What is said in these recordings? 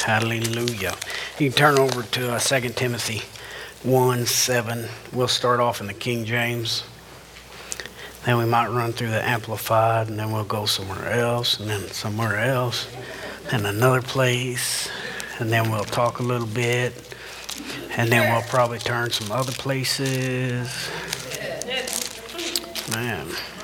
Hallelujah. You can turn over to 2 Timothy 1:7. We'll start off in the King James. Then we might run through the Amplified, and then we'll go somewhere else, and then somewhere else, and another place, and then we'll talk a little bit, and then we'll probably turn some other places. Man.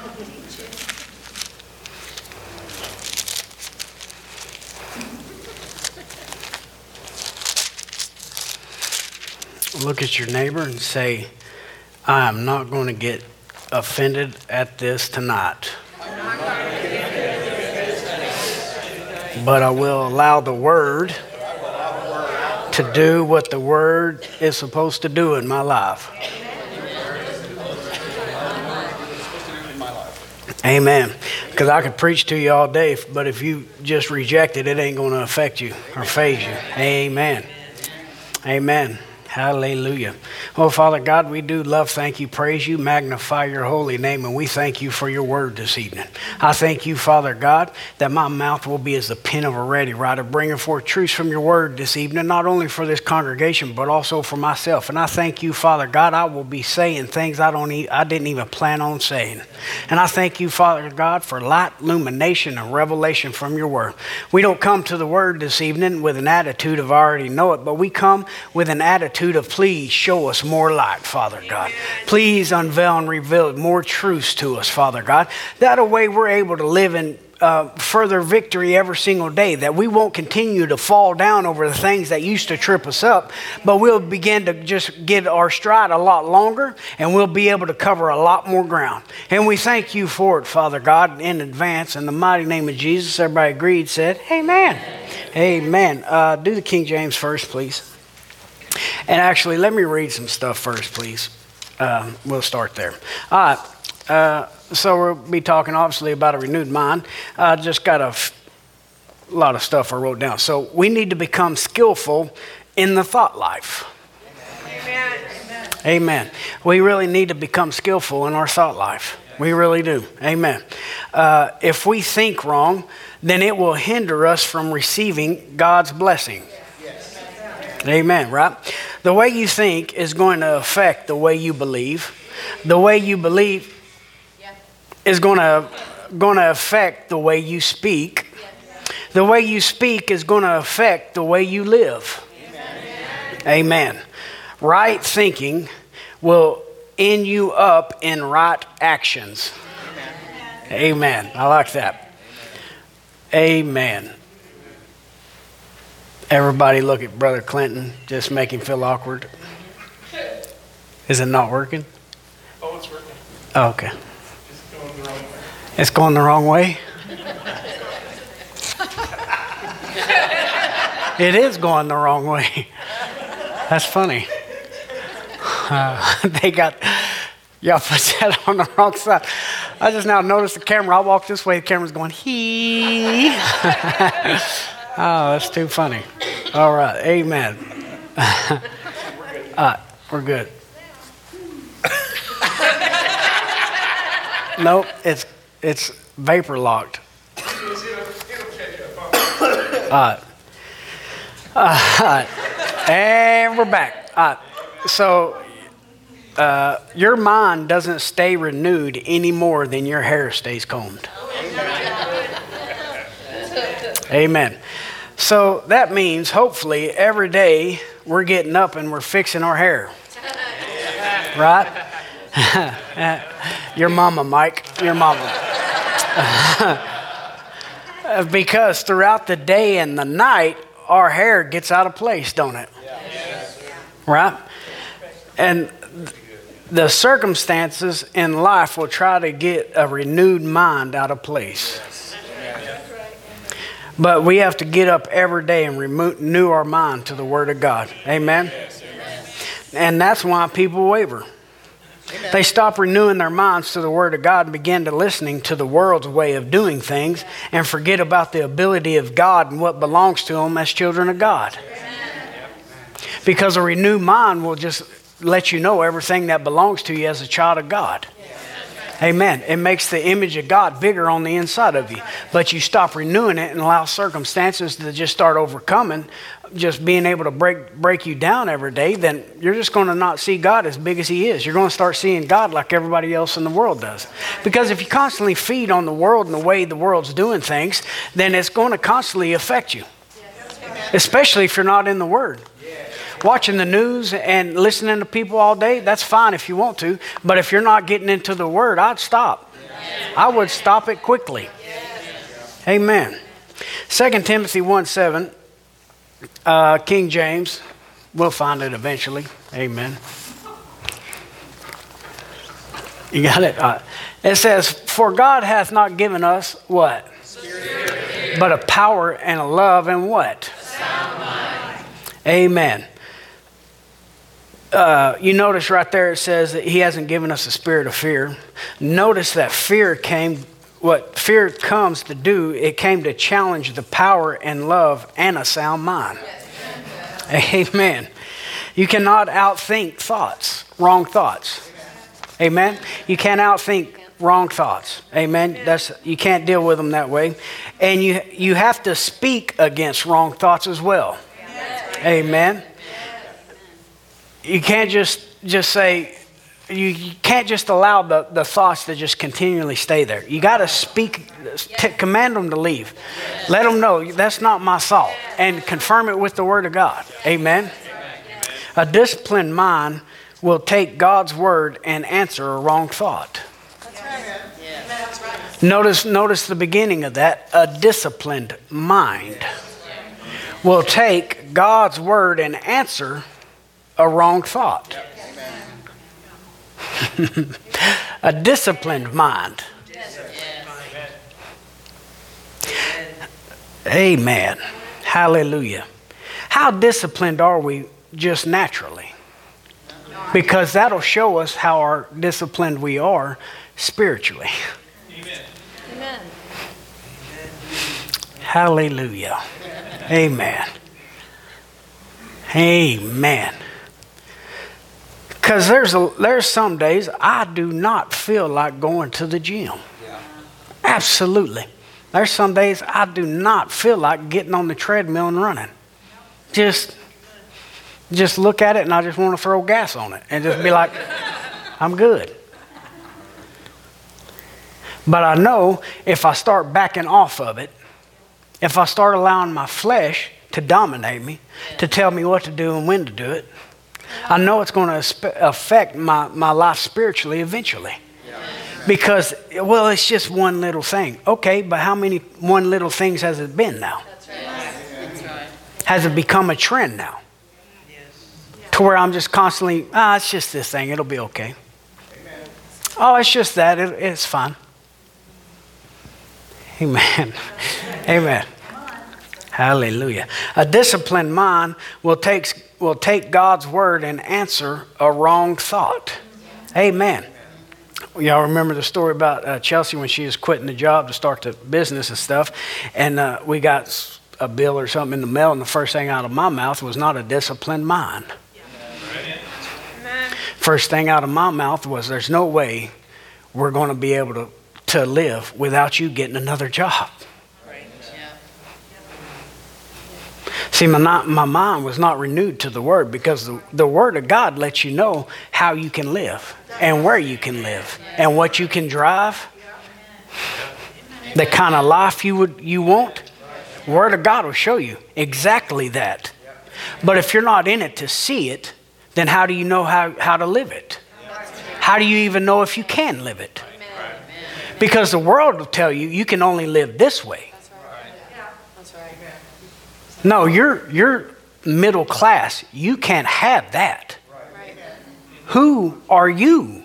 Look at your neighbor and say, I am not going to get offended at this tonight. But I will allow the Word to do what the Word is supposed to do in my life. Amen. Because I could preach to you all day, but if you just reject it, it ain't going to affect you or phase you. Amen. Amen. Hallelujah. Oh, Father God, we do love, thank you, praise you, magnify your holy name, and we thank you for your word this evening. I thank you, Father God, that my mouth will be as the pen of a ready writer, bringing forth truths from your word this evening, not only for this congregation, but also for myself. And I thank you, Father God, I will be saying things I didn't even plan on saying. And I thank you, Father God, for light, illumination, and revelation from your word. We don't come to the word this evening with an attitude of I already know it, but we come with an attitude of please show us more light, Father God. Please unveil and reveal more truths to us, Father God. That way we're able to live in further victory every single day, that we won't continue to fall down over the things that used to trip us up, but we'll begin to just get our stride a lot longer, and we'll be able to cover a lot more ground. And we thank you for it, Father God, in advance. In the mighty name of Jesus, everybody agreed, said, Amen. Amen. Do the King James first, please. And actually, let me read some stuff first, please. We'll start there. All right. So we'll be talking, obviously, about a renewed mind. I just got a lot of stuff I wrote down. So we need to become skillful in the thought life. Amen. Amen. We really need to become skillful in our thought life. We really do. Amen. If we think wrong, then it will hinder us from receiving God's blessing. Amen, right? The way you think is going to affect the way you believe. The way you believe is going to affect the way you speak. The way you speak is going to affect the way you live. Amen. Right thinking will end you up in right actions. Amen. I like that. Amen. Everybody look at Brother Clinton, just make him feel awkward. Is it not working? Oh, it's working. Oh, okay. It's going the wrong way. It's going the wrong way. It is going the wrong way. That's funny. Y'all put that on the wrong side. I just now noticed the camera. I walk this way, the camera's going, hee. Oh, that's too funny. All right, amen. We're good. Nope, it's vapor locked. All right. And we're back. All right. So your mind doesn't stay renewed any more than your hair stays combed. Amen. So that means hopefully every day we're getting up and we're fixing our hair. Right? Your mama, Mike. Your mama. Because throughout the day and the night, our hair gets out of place, don't it? Right? And the circumstances in life will try to get a renewed mind out of place. But we have to get up every day and renew our mind to the Word of God. Amen? And that's why people waver. They stop renewing their minds to the Word of God and begin to listening to the world's way of doing things and forget about the ability of God and what belongs to them as children of God. Because a renewed mind will just let you know everything that belongs to you as a child of God. Amen. It makes the image of God bigger on the inside of you. But you stop renewing it and allow circumstances to just start overcoming, just being able to break you down every day, then you're just going to not see God as big as he is. You're going to start seeing God like everybody else in the world does. Because if you constantly feed on the world and the way the world's doing things, then it's going to constantly affect you. Especially if you're not in the Word. Watching the news and listening to people all day, that's fine if you want to. But if you're not getting into the Word, I'd stop. I would stop it quickly. Amen. 2 Timothy 1:7, King James. We'll find it eventually. Amen. You got it? It says, for God hath not given us what? But a power and a love and what? Sound mind. Amen. You notice right there it says that he hasn't given us a spirit of fear. Notice that fear came, what fear comes to do, it came to challenge the power and love and a sound mind. Amen. You cannot outthink thoughts, wrong thoughts. Amen. You can't outthink wrong thoughts. Amen. You can't deal with them that way. And you have to speak against wrong thoughts as well. Amen. You can't just say, you can't just allow the thoughts to just continually stay there. You got to speak, command them to leave. Let them know that's not my thought, and confirm it with the Word of God. Amen. A disciplined mind will take God's word and answer a wrong thought. Notice the beginning of that. A disciplined mind will take God's word and answer a wrong thought. A disciplined mind. Amen. Hallelujah. How disciplined are we just naturally? Because that'll show us how disciplined we are spiritually. Amen. Hallelujah. Amen. Amen. Because there's some days I do not feel like going to the gym. Absolutely. There's some days I do not feel like getting on the treadmill and running. Just look at it and I just want to throw gas on it and just be like, I'm good. But I know if I start backing off of it, if I start allowing my flesh to dominate me, to tell me what to do and when to do it, I know it's going to affect my life spiritually eventually. Because, well, it's just one little thing. Okay, but how many one little things has it been now? That's right. Has it become a trend now? To where I'm just constantly, it's just this thing, it'll be okay. Amen. Oh, it's just that, it's fine. Amen. Amen. Hallelujah. A disciplined mind will take God's word and answer a wrong thought. Amen. Y'all remember the story about Chelsea when she was quitting the job to start the business and stuff, and we got a bill or something in the mail, and the first thing out of my mouth was not a disciplined mind. First thing out of my mouth was, there's no way we're going to be able to live without you getting another job. See, my mind was not renewed to the Word, because the Word of God lets you know how you can live and where you can live and what you can drive, the kind of life you want. The Word of God will show you exactly that. But if you're not in it to see it, then how do you know how to live it? How do you even know if you can live it? Because the world will tell you can only live this way. No, you're middle class. You can't have that. Who are you?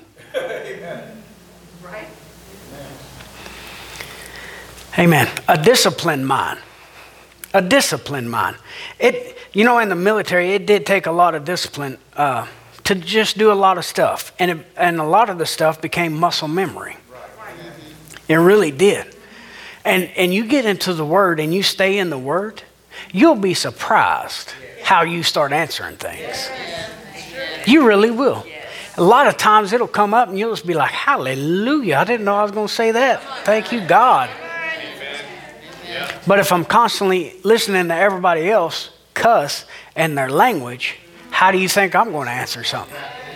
Amen. A disciplined mind. A disciplined mind. In the military, it did take a lot of discipline to just do a lot of stuff. And a lot of the stuff became muscle memory. It really did. And you get into the Word and you stay in the Word, you'll be surprised how you start answering things. You really will. A lot of times it'll come up and you'll just be like, hallelujah, I didn't know I was going to say that. Thank you, God. But if I'm constantly listening to everybody else cuss and their language, how do you think I'm going to answer something?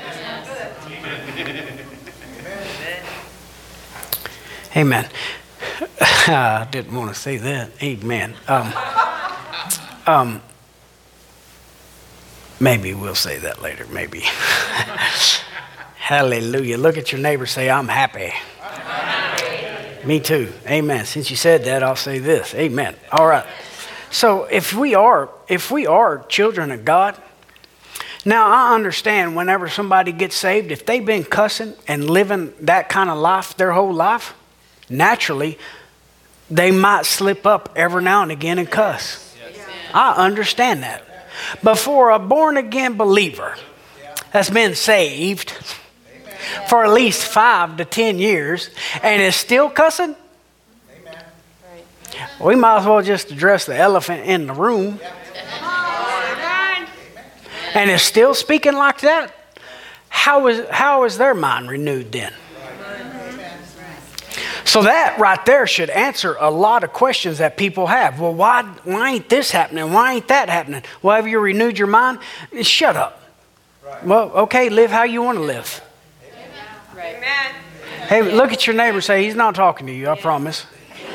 Amen. I didn't want to say that. Amen. Maybe we'll say that later. Maybe. Hallelujah. Look at your neighbor. Say, I'm happy. Me too. Amen. Since you said that, I'll say this. Amen. All right. So if we are children of God, now I understand whenever somebody gets saved, if they've been cussing and living that kind of life their whole life, naturally, they might slip up every now and again and cuss. I understand that. But for a born-again believer that's been saved for at least 5 to 10 years and is still cussing, we might as well just address the elephant in the room. And is still speaking like that, how is their mind renewed then? So that right there should answer a lot of questions that people have. Well, why ain't this happening? Why ain't that happening? Well, have you renewed your mind? Shut up. Right. Well, okay, live how you want to live. Amen. Hey, look at your neighbor and say, he's not talking to you, I promise.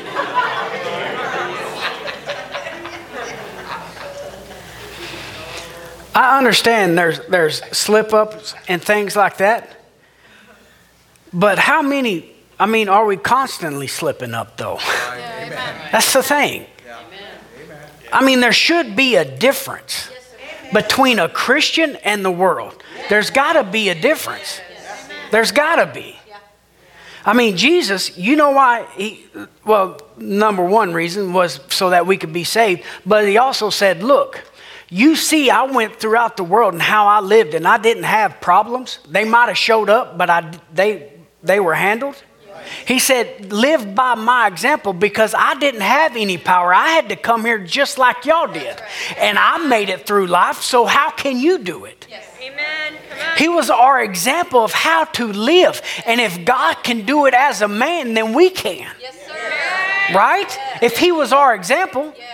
I understand there's slip-ups and things like that. But how many... are we constantly slipping up, though? That's the thing. There should be a difference between a Christian and the world. There's got to be a difference. There's got to be. Jesus, you know why? Number one reason was so that we could be saved. But he also said, look, you see, I went throughout the world and how I lived, and I didn't have problems. They might have showed up, but they were handled. He said, live by my example because I didn't have any power. I had to come here just like y'all did. And I made it through life, so how can you do it? Yes. Amen. He was our example of how to live. And if God can do it as a man, then we can. Yes, sir. Right? Yes. If he was our example. Yes.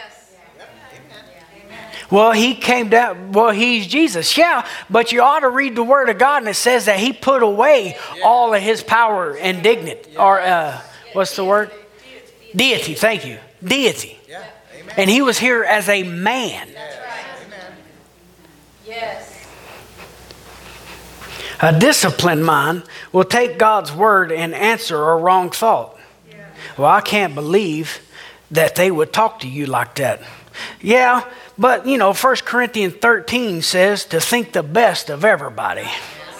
Well, he came down. Well, he's Jesus. Yeah, but you ought to read the word of God, and it says that he put away all of his power and dignity. Or what's the word? Deity. Thank you. Deity. And he was here as a man. That's right. Yes. A disciplined mind will take God's word and answer a wrong thought. Well, I can't believe that they would talk to you like that. Yeah, but 1 Corinthians 13 says to think the best of everybody.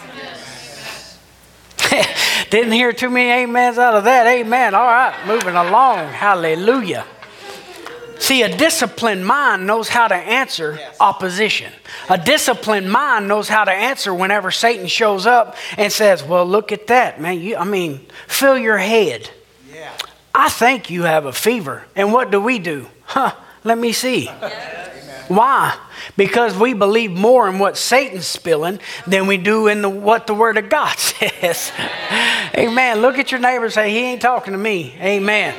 Didn't hear too many amens out of that. Amen. All right, moving along. Hallelujah. See, a disciplined mind knows how to answer opposition. A disciplined mind knows how to answer whenever Satan shows up and says, well, look at that, man. Fill your head. Yeah. I think you have a fever. And what do? Let me see. Why? Because we believe more in what Satan's spilling than we do in what the Word of God says. Amen. Look at your neighbor and say, he ain't talking to me. Amen.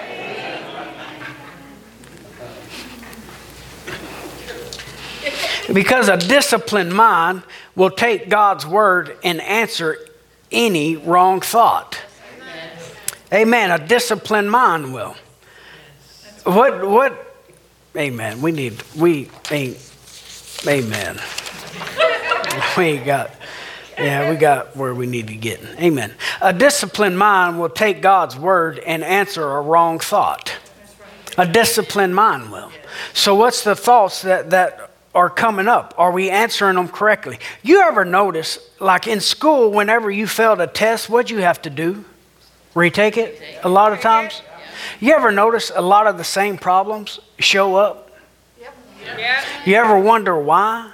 Because a disciplined mind will take God's Word and answer any wrong thought. Amen. A disciplined mind will. What? Amen. Amen. We got where we need to get. Amen. A disciplined mind will take God's word and answer a wrong thought. A disciplined mind will. So what's the thoughts that are coming up? Are we answering them correctly? You ever notice, like in school, whenever you failed a test, what'd you have to do? Retake it a lot of times? You ever notice a lot of the same problems show up? Yep. You ever wonder why?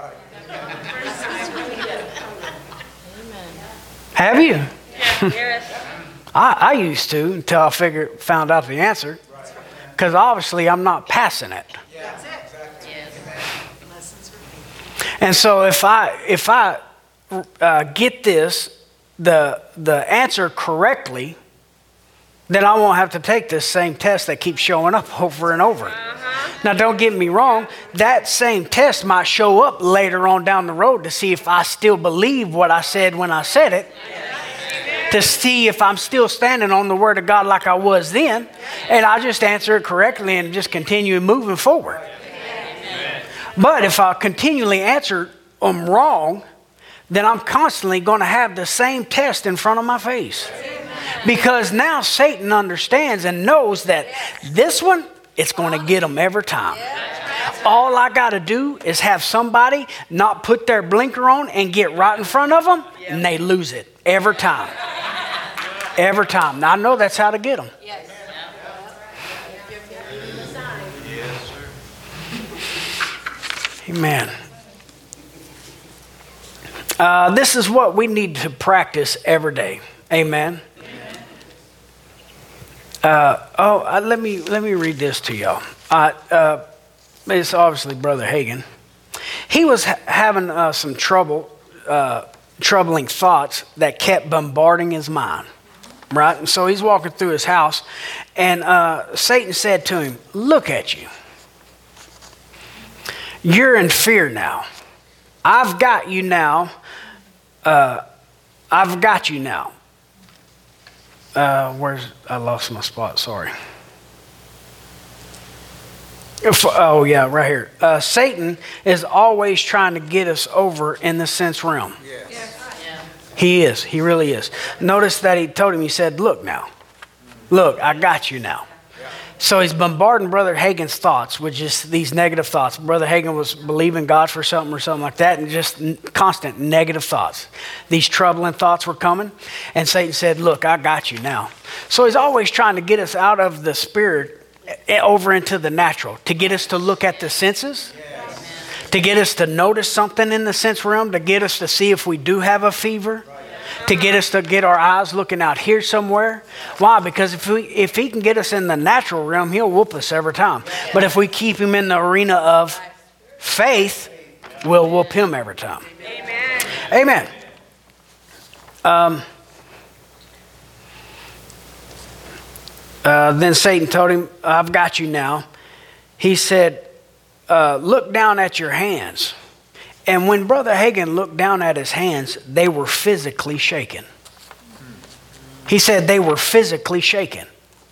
Have you? Yes. I used to until I found out the answer. Because obviously I'm not passing it. And so if I get the answer correctly, then I won't have to take this same test that keeps showing up over and over. Now, don't get me wrong. That same test might show up later on down the road to see if I still believe what I said when I said it. To see if I'm still standing on the Word of God like I was then. And I just answer it correctly and just continue moving forward. But if I continually answer them wrong, then I'm constantly going to have the same test in front of my face. Because now Satan understands and knows that this one, it's going to get them every time. All I got to do is have somebody not put their blinker on and get right in front of them, and they lose it every time. Every time. Now, I know that's how to get them. Amen. This is what we need to practice every day. Amen. Let me read this to y'all. It's obviously Brother Hagin. He was having some troubling thoughts that kept bombarding his mind, right? And so he's walking through his house, and Satan said to him, "Look at you. You're in fear now. I've got you now. I've got you now." I lost my spot, sorry. Oh, yeah, right here. Satan is always trying to get us over in the sense realm. Yes. He is. He really is. Notice that he told him, he said, "Look now. Look, I got you now." So he's bombarding Brother Hagin's thoughts with just these negative thoughts. Brother Hagin was believing God for something or something like that, and just constant negative thoughts. These troubling thoughts were coming, and Satan said, "Look, I got you now." So he's always trying to get us out of the spirit over into the natural, to get us to look at the senses, to get us to notice something in the sense realm, to get us to see if we do have a fever, to get us to get our eyes looking out here somewhere. Why? Because if he can get us in the natural realm, he'll whoop us every time. But if we keep him in the arena of faith, we'll whoop him every time. Amen. Then Satan told him, "I've got you now." He said, "Look down at your hands." And when Brother Hagin looked down at his hands, they were physically shaken. He said they were physically shaken.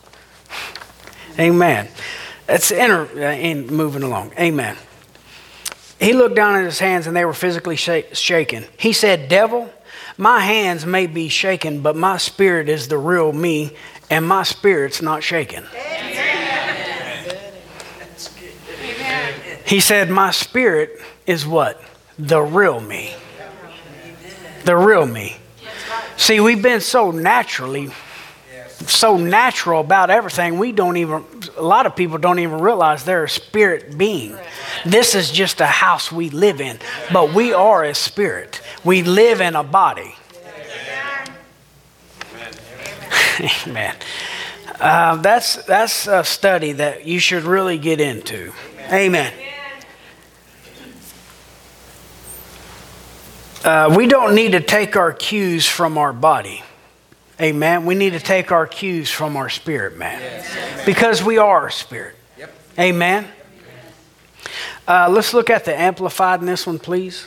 Amen. That's in moving along. Amen. He looked down at his hands and they were physically shaken. He said, "Devil, my hands may be shaken, but my spirit is the real me, and my spirit's not shaken." Amen. He said, "My spirit is what? The real me." The real me. See, we've been so natural about everything, a lot of people don't even realize they're a spirit being. This is just a house we live in, but we are a spirit. We live in a body. Amen. That's a study that you should really get into. Amen. We don't need to take our cues from our body. Amen. We need to take our cues from our spirit, man. Yes. Because we are a spirit. Yep. Amen. Let's look at the Amplified in this one, please.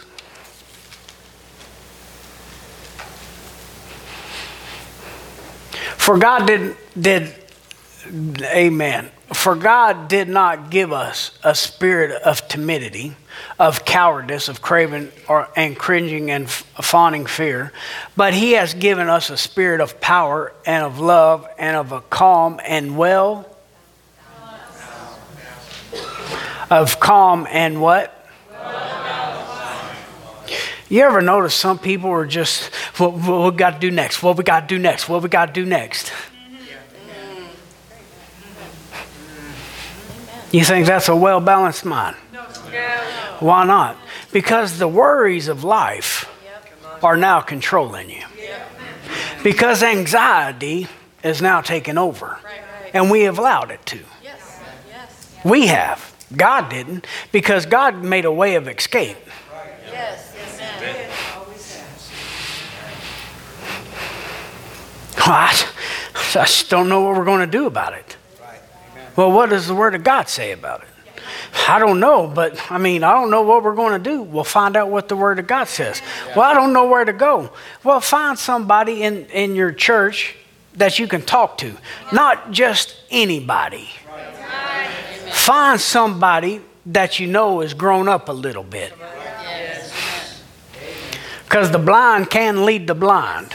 For God Amen. For God did not give us a spirit of timidity, of cowardice, of craving and cringing and fawning fear, but He has given us a spirit of power and of love and of a calm and of calm and what? You ever notice some people are just, what we got to do next? What we got to do next? What we got to do next? You think that's a well-balanced mind? No. Why not? Because the worries of life are now controlling you. Because anxiety is now taking over. And we have allowed it to. We have. God didn't. Because God made a way of escape. I just don't know what we're going to do about it. Well, what does the Word of God say about it? I don't know, but I don't know what we're going to do. We'll find out what the Word of God says. Well, I don't know where to go. Well, find somebody in your church that you can talk to. Not just anybody. Find somebody that you know has grown up a little bit. Because the blind can lead the blind.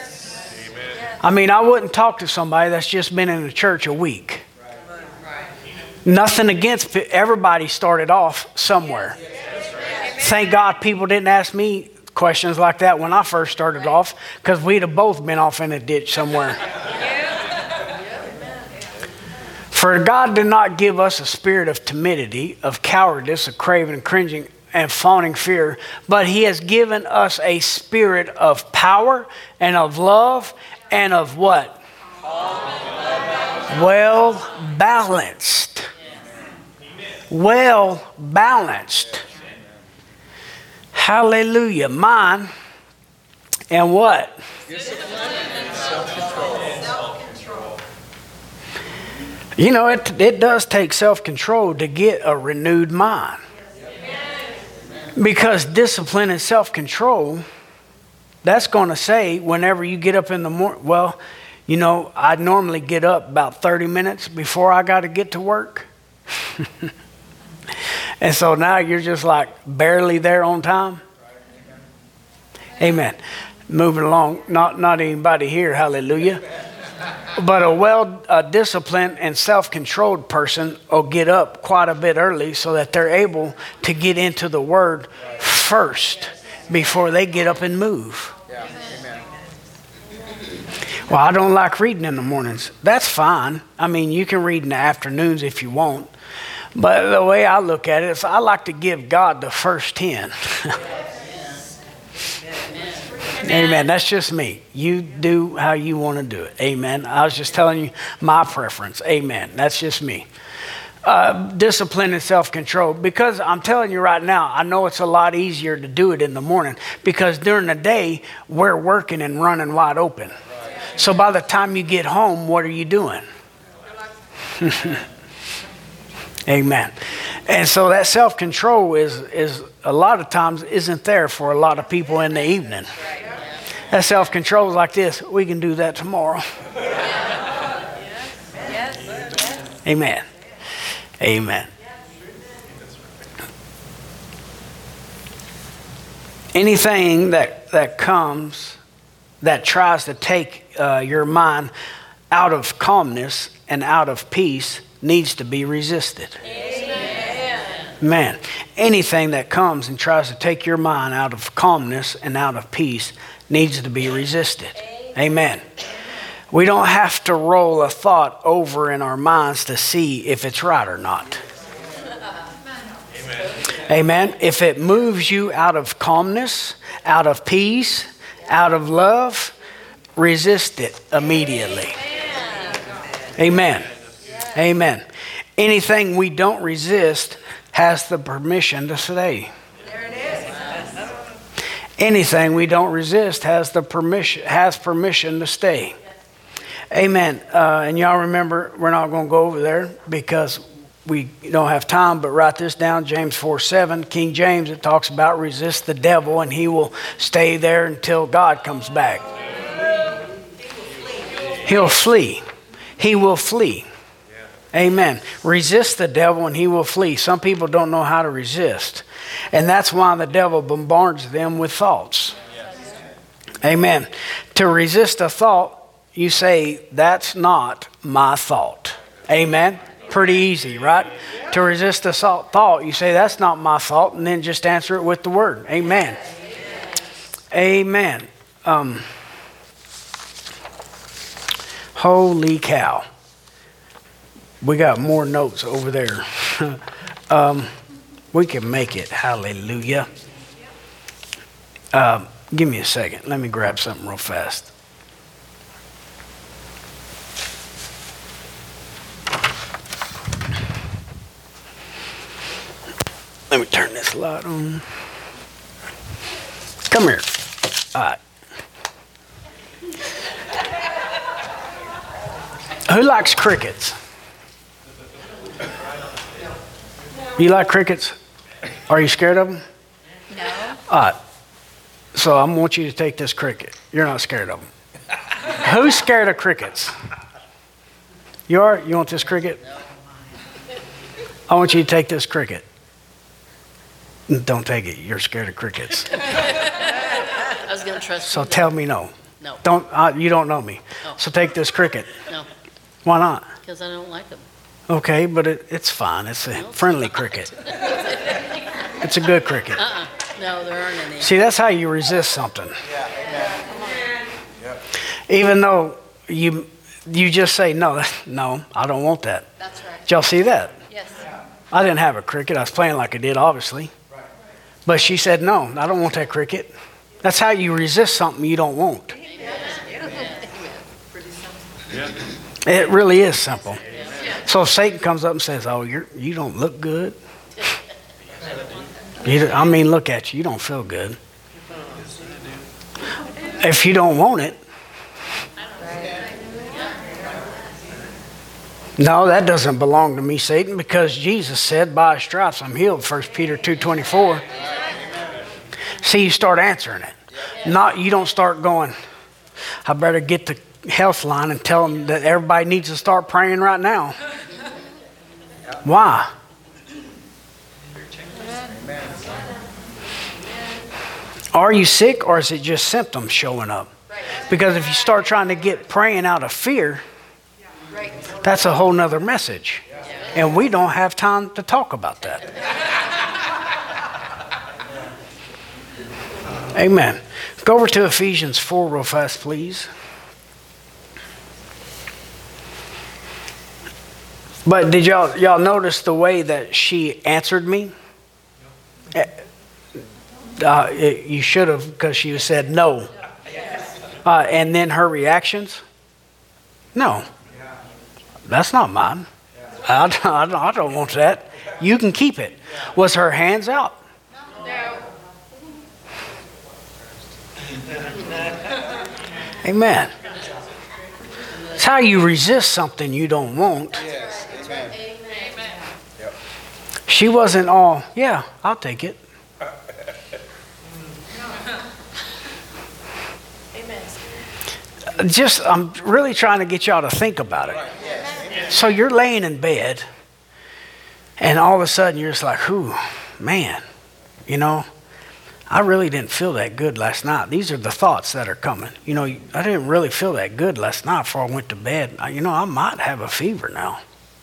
I wouldn't talk to somebody that's just been in the church a week. Nothing against it. Everybody started off somewhere. Thank God people didn't ask me questions like that when I first started off, because we'd have both been off in a ditch somewhere. For God did not give us a spirit of timidity, of cowardice, of craving, cringing, and fawning fear, but He has given us a spirit of power and of love and of what? Well balanced. Well balanced. Hallelujah. Mind and what? It does take self-control to get a renewed mind. Because discipline and self-control, that's going to say whenever you get up in the morning, I normally get up about 30 minutes before I got to get to work. And so now you're just like barely there on time. Amen. Moving along, not anybody here, hallelujah. But a disciplined and self-controlled person will get up quite a bit early so that they're able to get into the Word first before they get up and move. Well, I don't like reading in the mornings. That's fine. You can read in the afternoons if you want. But the way I look at it is I like to give God the first 10. Amen. That's just me. You do how you want to do it. Amen. I was just telling you my preference. Amen. That's just me. Discipline and self-control. Because I'm telling you right now, I know it's a lot easier to do it in the morning, because during the day, we're working and running wide open. So by the time you get home, what are you doing? Amen. And so that self-control is a lot of times isn't there for a lot of people in the evening. That self-control is like this: we can do that tomorrow. Amen. Amen. Anything that comes that tries to take your mind out of calmness and out of peace needs to be resisted. Man, anything that comes and tries to take your mind out of calmness and out of peace needs to be resisted. Amen. We don't have to roll a thought over in our minds to see if it's right or not. Amen. If it moves you out of calmness, out of peace, out of love, resist it immediately. Amen. Amen. Anything we don't resist has the permission to stay. Anything we don't resist has permission to stay. Amen. And y'all remember, we're not going to go over there because we don't have time, but write this down. James 4:7, King James, it talks about resist the devil and he will stay there until God comes back. He'll flee. He will flee. Amen. Resist the devil and he will flee. Some people don't know how to resist. And that's why the devil bombards them with thoughts. Amen. To resist a thought, you say, that's not my thought. Amen. Pretty easy, right? To resist a thought, you say, that's not my thought, and then just answer it with the word. Amen. Amen. Holy cow. We got more notes over there. We can make it. Hallelujah. Give me a second. Let me grab something real fast. Let me turn this light on. Come here. All right. Who likes crickets? You like crickets? Are you scared of them? No. All right. So I want you to take this cricket. You're not scared of them. Who's scared of crickets? You are? You want this cricket? I want you to take this cricket. Don't take it. You're scared of crickets. I was going to trust So you. tell me no. No. Don't. You don't know me. No. So take this cricket. No, Why not? because I don't like them. Okay, but it's fine. It's a friendly cricket. It's a good cricket. No, there aren't any. See, that's how you resist something. Even though you just say, no, I don't want that. That's right. Did y'all see that? Yes. I didn't have a cricket. I was playing like I did, obviously. But she said, no, I don't want that cricket. That's how you resist something you don't want. It really is simple. So if Satan comes up and says, oh, you don't look good. Look at you. You don't feel good. If you don't want it, no, that doesn't belong to me, Satan, because Jesus said, by his stripes I'm healed, 1 Peter 2:24. See, you start answering it. You don't start going, I better get the health line and tell them that everybody needs to start praying right now. Why? Are you sick, or is it just symptoms showing up? Because if you start trying to get praying out of fear, that's a whole nother message. And we don't have time to talk about that. Amen. Go over to Ephesians 4 real fast, please. But did y'all notice the way that she answered me? You should have, because she said no. And then her reactions? No. That's not mine. I don't want that. You can keep it. Was her hands out? No. Amen. It's how you resist something you don't want. Yes, amen. Yep. She wasn't all, yeah, I'll take it. I'm really trying to get y'all to think about it. So you're laying in bed, and all of a sudden you're just like, "Ooh, man, I really didn't feel that good last night." These are the thoughts that are coming. I didn't really feel that good last night before I went to bed. I might have a fever now.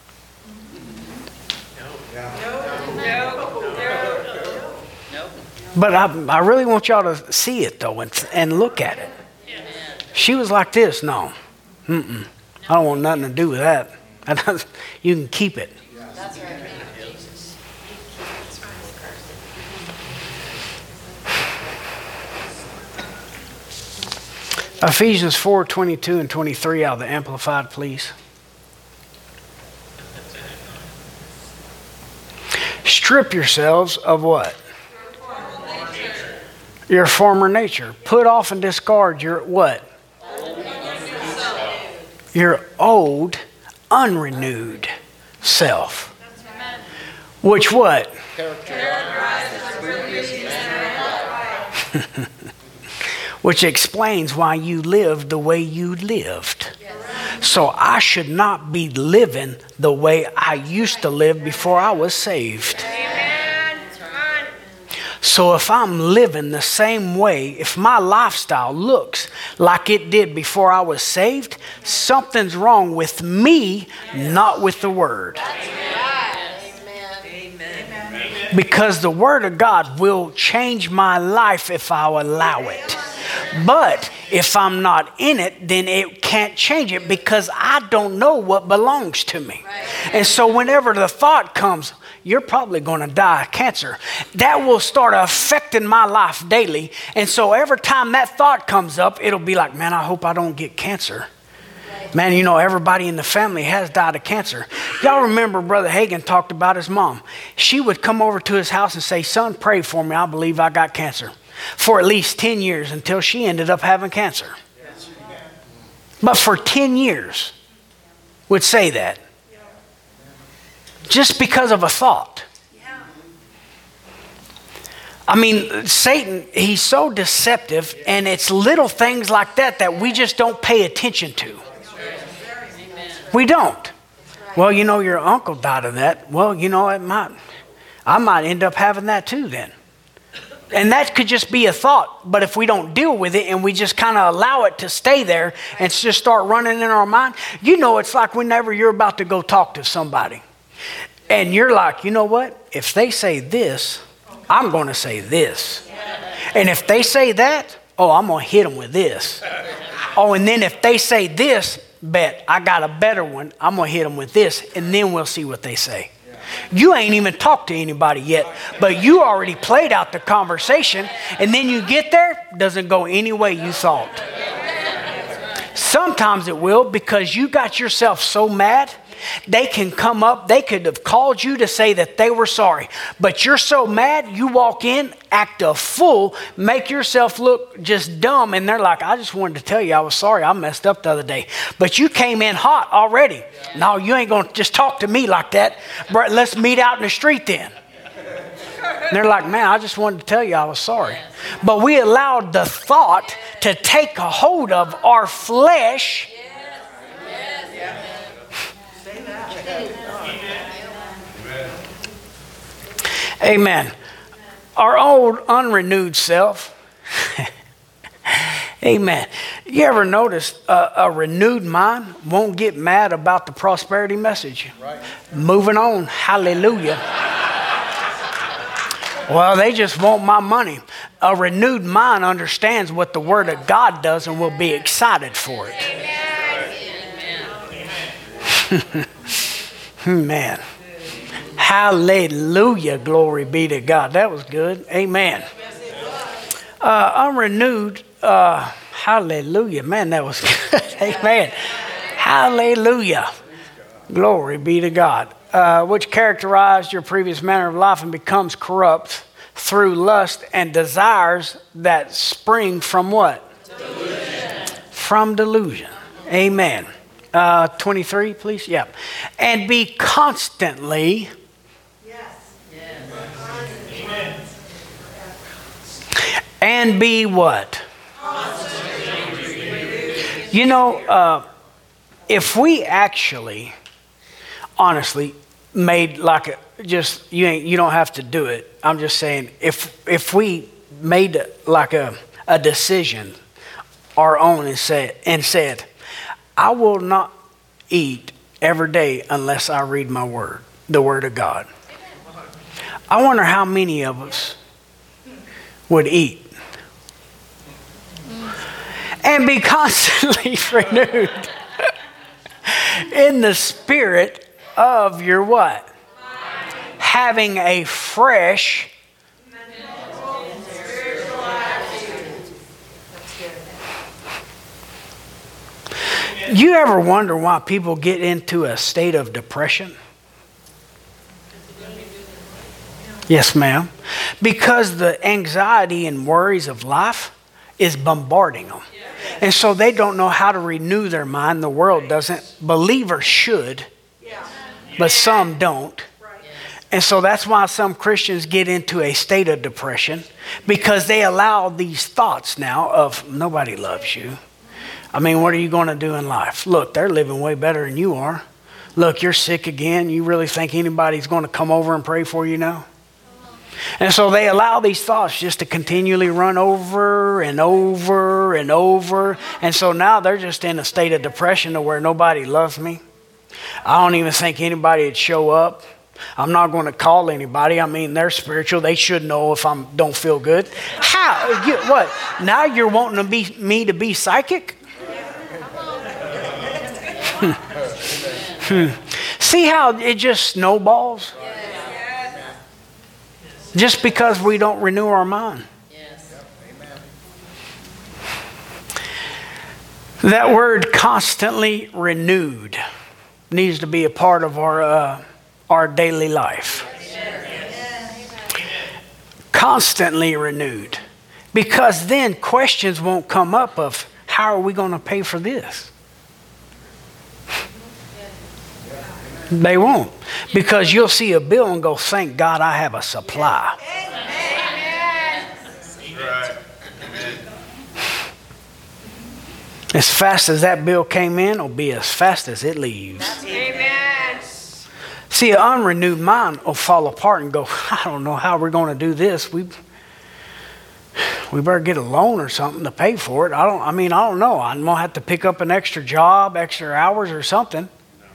But I really want y'all to see it, though, and look at it. She was like this. No. I don't want nothing to do with that. You can keep it. That's right. Ephesians 4:22 and 23 out of the Amplified, please. Strip yourselves of what? Your former nature. Put off and discard your what? Your old, unrenewed self. Which what? Which explains why you lived the way you lived. So I should not be living the way I used to live before I was saved. Amen. Come on. So if I'm living the same way, if my lifestyle looks like it did before I was saved, something's wrong with me, not with the Word. Because the Word of God will change my life if I allow it. But if I'm not in it, then it can't change it because I don't know what belongs to me. And so whenever the thought comes, you're probably going to die of cancer, that will start affecting my life daily. And so every time that thought comes up, it'll be like, man, I hope I don't get cancer. Man, everybody in the family has died of cancer. Y'all remember Brother Hagin talked about his mom. She would come over to his house and say, son, pray for me. I believe I got cancer. For at least 10 years until she ended up having cancer. But for 10 years. would say that. Just because of a thought. I mean, Satan, he's so deceptive, and it's little things like that that we just don't pay attention to. We don't. Well, you know, your uncle died of that. Well, you know, I might end up having that too then. And that could just be a thought. But if we don't deal with it and we just kind of allow it to stay there and just start running in our mind, you know, it's like whenever you're about to go talk to somebody. And you're like, you know what? If they say this, I'm going to say this. And if they say that, oh, I'm going to hit them with this. Oh, and then if they say this, bet I got a better one, I'm going to hit them with this. And then we'll see what they say. You ain't even talked to anybody yet, but you already played out the conversation. And then you get there, doesn't go any way you thought. Sometimes it will, because you got yourself so mad. They can come up, they could have called you to say that they were sorry. But you're so mad, you walk in, act a fool, make yourself look just dumb. And they're like, I just wanted to tell you I was sorry. I messed up the other day. But you came in hot already. No, you ain't going to just talk to me like that. Let's meet out in the street then. And they're like, man, I just wanted to tell you I was sorry. But we allowed the thought to take a hold of our flesh. Amen. Our old unrenewed self. Amen. You ever notice a renewed mind won't get mad about the prosperity message? Right. Moving on. Hallelujah. Well, they just want my money. A renewed mind understands what the Word of God does and will be excited for it. Man. Hallelujah. Glory be to God. That was good. Amen. Unrenewed. Hallelujah. Man, that was good. Amen. Hallelujah. Glory be to God. Which characterized your previous manner of life and becomes corrupt through lust and desires that spring from what? Delusion. From delusion. Amen. 23, please. Yeah. And be constantly. And be what? You know, if we actually, honestly, made like a, just, you don't have to do it. I'm just saying, if we made like a decision, our own, and said, I will not eat every day unless I read my word, the Word of God. I wonder how many of us would eat. And be constantly renewed in the spirit of your what? Having a fresh spiritual attitude. You ever wonder why people get into a state of depression? Yes, ma'am. Because the anxiety and worries of life is bombarding them. And so they don't know how to renew their mind. The world doesn't. Believers should, but some don't. And so that's why some Christians get into a state of depression, because they allow these thoughts now of nobody loves you. I mean, what are you going to do in life? Look, they're living way better than you are. Look, you're sick again. You really think anybody's going to come over and pray for you now? And so they allow these thoughts just to continually run over and over and over. And so now they're just in a state of depression to where nobody loves me. I don't even think anybody would show up. I'm not going to call anybody. I mean, they're spiritual. They should know if I don't feel good. How? What? Now you're wanting me to be psychic? See how it just snowballs? Just because we don't renew our mind. Yes. That word constantly renewed needs to be a part of our daily life. Constantly renewed. Because then questions won't come up of how are we going to pay for this? They won't. Because you'll see a bill and go, thank God I have a supply. As fast as that bill came in, will be as fast as it leaves. Amen. See, an unrenewed mind will fall apart and go, I don't know how we're going to do this. We better get a loan or something to pay for it. I don't know. I'm going to have to pick up an extra job, extra hours or something.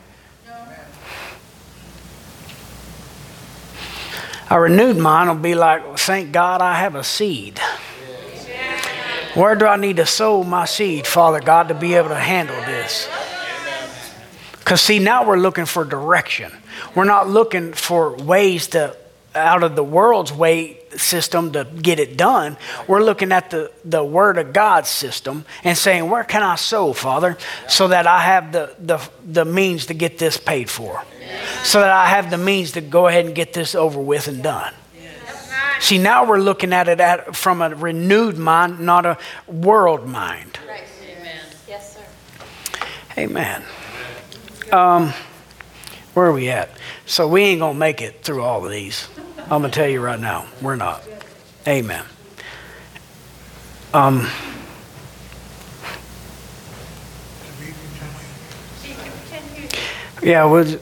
A renewed mind will be like, thank God I have a seed. Where do I need to sow my seed, Father God, to be able to handle this? Because see, now we're looking for direction. We're not looking for ways to, out of the world's way system to get it done. We're looking at the Word of God's system and saying, where can I sow, Father, so that I have the means to get this paid for? So that I have the means to go ahead and get this over with and done. See, now we're looking at it from a renewed mind, not a world mind. Right. Amen. Yes, sir. Amen. Where are we at? So we ain't going to make it through all of these. I'm going to tell you right now, we're not. Amen. Yeah, we'll,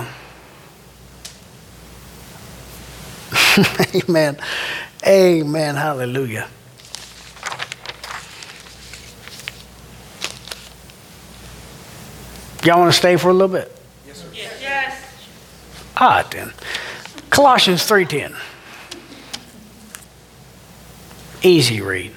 amen. Amen. Hallelujah. Y'all want to stay for a little bit? Yes, sir. Yes. All right, then. Colossians 3:10. Easy read.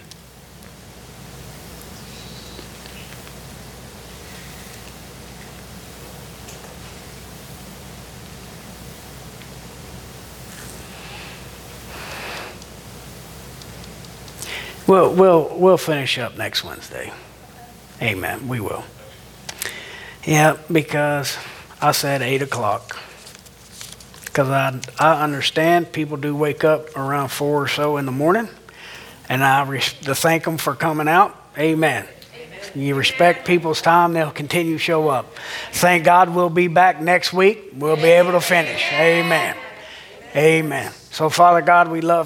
We'll finish up next Wednesday. Amen. We will. Yeah, because I said 8 o'clock. Because I understand people do wake up around 4 or so in the morning. And I to thank them for coming out. Amen. You respect people's time, they'll continue to show up. Thank God we'll be back next week. We'll be able to finish. Amen. Amen. So, Father God, we love